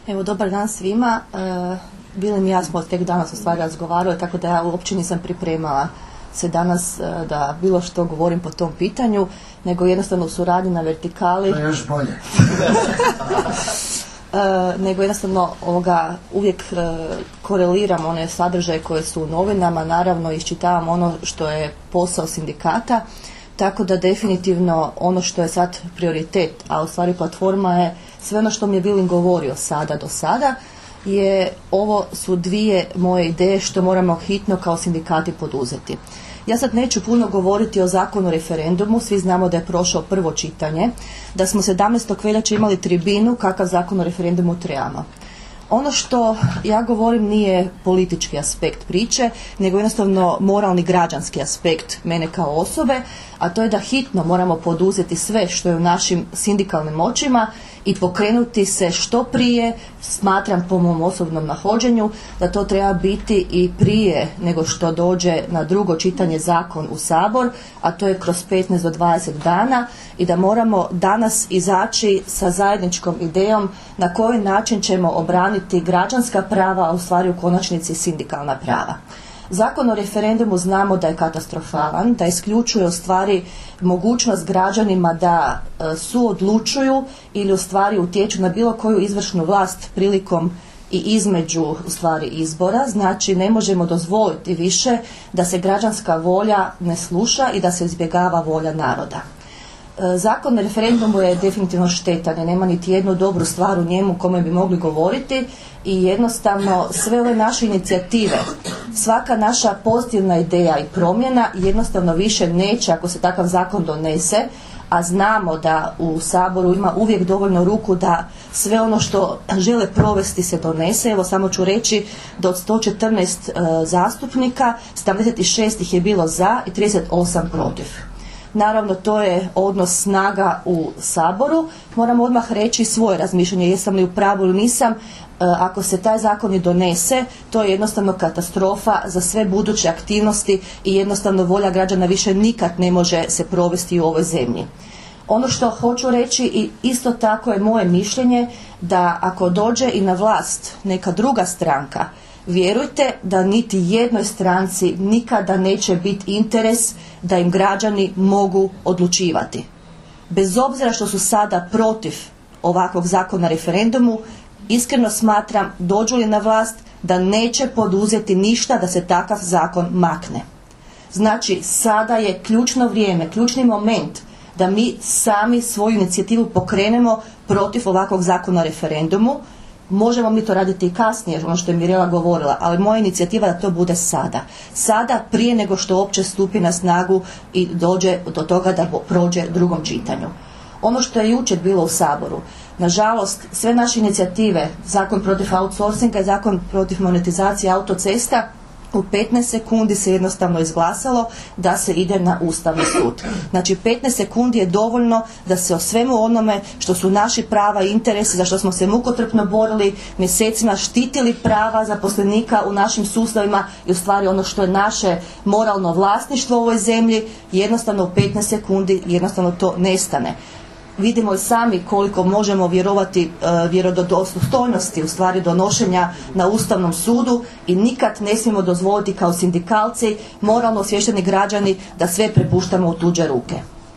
Evo, dobar dan svima. Bili mi ja smo tek danas u stvari razgovarali, tako da ja uopće nisam pripremala se danas da bilo što govorim po tom pitanju, nego jednostavno u suradnji na vertikali. To je još bolje. Nego jednostavno uvijek koreliram one sadržaje koje su u novinama, naravno iščitavam ono što je posao sindikata, tako da definitivno ono što je sad prioritet, a u stvari platforma je sve ono što mi je Vilin govorio do sada, ovo su dvije moje ideje što moramo hitno kao sindikati poduzeti. Ja sad neću puno govoriti o zakonu o referendumu, svi znamo da je prošao prvo čitanje, da smo 17. veljače imali tribinu kakav zakon o referendumu trebamo. Ono što ja govorim nije politički aspekt priče, nego jednostavno moralni građanski aspekt mene kao osobe, a to je da hitno moramo poduzeti sve što je u našim sindikalnim moćima i pokrenuti se što prije. Smatram po mom osobnom nahođenju da to treba biti i prije nego što dođe na drugo čitanje zakon u Sabor, a to je kroz 15 do 20 dana, i da moramo danas izaći sa zajedničkom idejom na koji način ćemo obraniti građanska prava, a u stvari u konačnici sindikalna prava. Zakon o referendumu znamo da je katastrofalan, da isključuje u stvari mogućnost građanima da suodlučuju ili u stvari utječu na bilo koju izvršnu vlast prilikom i između u stvari izbora. Znači ne možemo dozvoliti više da se građanska volja ne sluša i da se izbjegava volja naroda. Zakon o referendumu je definitivno štetan, nema niti jednu dobru stvar u njemu kome bi mogli govoriti i jednostavno sve ove naše inicijative, svaka naša pozitivna ideja i promjena jednostavno više neće ako se takav zakon donese, a znamo da u Saboru ima uvijek dovoljno ruku da sve ono što žele provesti se donese. Evo samo ću reći da od 114 zastupnika 76 ih je bilo za i 38 protiv. Naravno, to je odnos snaga u Saboru. Moram odmah reći svoje razmišljanje, jesam li u pravu ili nisam. Ako se taj zakon i donese, to je jednostavno katastrofa za sve buduće aktivnosti i jednostavno volja građana više nikad ne može se provesti u ovoj zemlji. Ono što hoću reći i isto tako je moje mišljenje da ako dođe i na vlast neka druga stranka, vjerujte da niti jednoj stranci nikada neće biti interes da im građani mogu odlučivati. Bez obzira što su sada protiv ovakvog zakona o referendumu, iskreno smatram, dođu li na vlast, da neće poduzeti ništa da se takav zakon makne. Znači, sada je ključno vrijeme, ključni moment da mi sami svoju inicijativu pokrenemo protiv ovakvog zakona o referendumu. Možemo mi to raditi i kasnije, ono što je Mirela govorila, ali moja inicijativa da to bude sada. Sada, prije nego što uopće stupi na snagu i dođe do toga da prođe drugom čitanju. Ono što je jučer bilo u Saboru, nažalost, sve naše inicijative, zakon protiv outsourcinga i zakon protiv monetizacije autocesta, u 15 sekundi se jednostavno izglasalo da se ide na Ustavni sud. Znači 15 sekundi je dovoljno da se o svemu onome što su naši prava i interesi, za što smo se mukotrpno borili mjesecima, štitili prava zaposlenika u našim sustavima i u stvari ono što je naše moralno vlasništvo u ovoj zemlji, jednostavno u 15 sekundi jednostavno to nestane. Vidimo i sami koliko možemo vjerovati vjerodostojnosti u stvari donošenja na Ustavnom sudu i nikad ne smijemo dozvoliti kao sindikalci, moralno osviješteni građani da sve prepuštamo u tuđe ruke.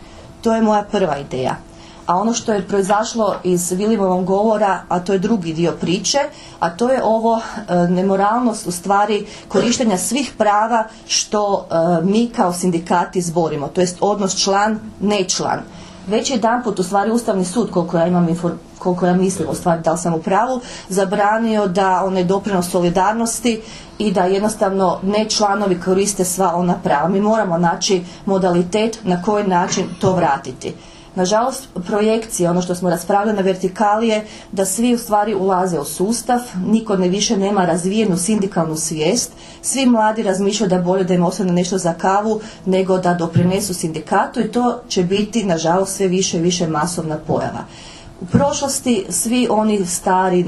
To je moja prva ideja. A ono što je proizašlo iz Vilinovog govora, a to je drugi dio priče, a to je ovo nemoralnost u stvari korištenja svih prava što mi kao sindikati zborimo, to jest odnos član, ne član. Već jedanput u stvari Ustavni sud, koliko ja mislim u stvari da li sam u pravu, zabranio da onaj doprinos solidarnosti i da jednostavno ne članovi koriste sva ona prava. Mi moramo naći modalitet na koji način to vratiti. Nažalost, projekcije, ono što smo raspravljali na vertikali je da svi u stvari ulaze u sustav, niko više nema razvijenu sindikalnu svijest, svi mladi razmišljaju da je bolje da im ostane nešto za kavu nego da doprinesu sindikatu i to će biti, nažalost, sve više i više masovna pojava. U prošlosti svi oni stari,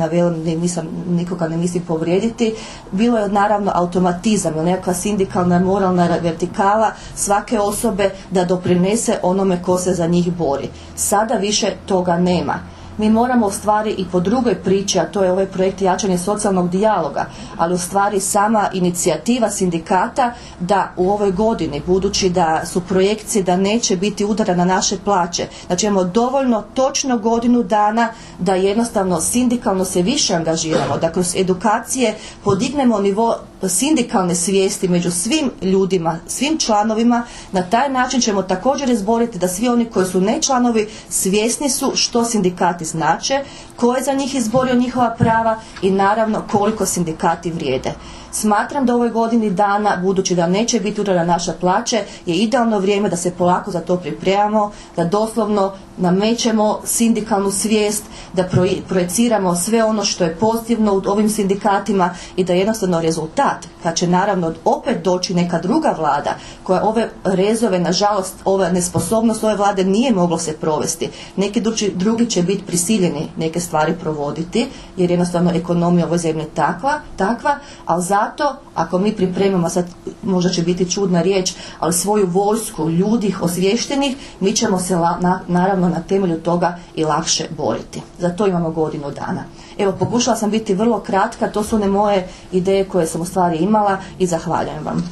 nikoga ne mislim povrijediti, bilo je naravno automatizam, nekakva sindikalna moralna vertikala svake osobe da doprinese onome ko se za njih bori. Sada više toga nema. mi moramo u stvari i po drugoj priči, a to je ovaj projekt jačanje socijalnog dijaloga, ali u stvari sama inicijativa sindikata da u ovoj godini, budući da su projekcije da neće biti udara na naše plaće, znači imamo dovoljno točno godinu dana da jednostavno sindikalno se više angažiramo, da kroz edukacije podignemo nivo sindikalne svijesti među svim ljudima, svim članovima. Na taj način ćemo također izboriti da svi oni koji su ne članovi svjesni su što sindikati znače, ko je za njih izborio njihova prava i naravno koliko sindikati vrijede. Smatram da u ovoj godini dana, budući da neće biti udara na naše plaće, je idealno vrijeme da se polako za to pripremamo, da doslovno namećemo sindikalnu svijest, da projeciramo sve ono što je pozitivno u ovim sindikatima i da jednostavno rezultat, kad će naravno opet doći neka druga vlada koja ove rezove, nažalost, ova nesposobnost ove vlade nije moglo se provesti. Neki drugi će biti prisiljeni neke stvari provoditi jer jednostavno ekonomija u ovoj zemlji takva, ali zato ako mi pripremimo, sad možda će biti čudna riječ, ali svoju vojsku ljudi osviještenih, mi ćemo se naravno na temelju toga i lakše boriti. Za to imamo godinu dana. Evo, pokušala sam biti vrlo kratka, to su one moje ideje koje sam u stvari imala i zahvaljujem vam.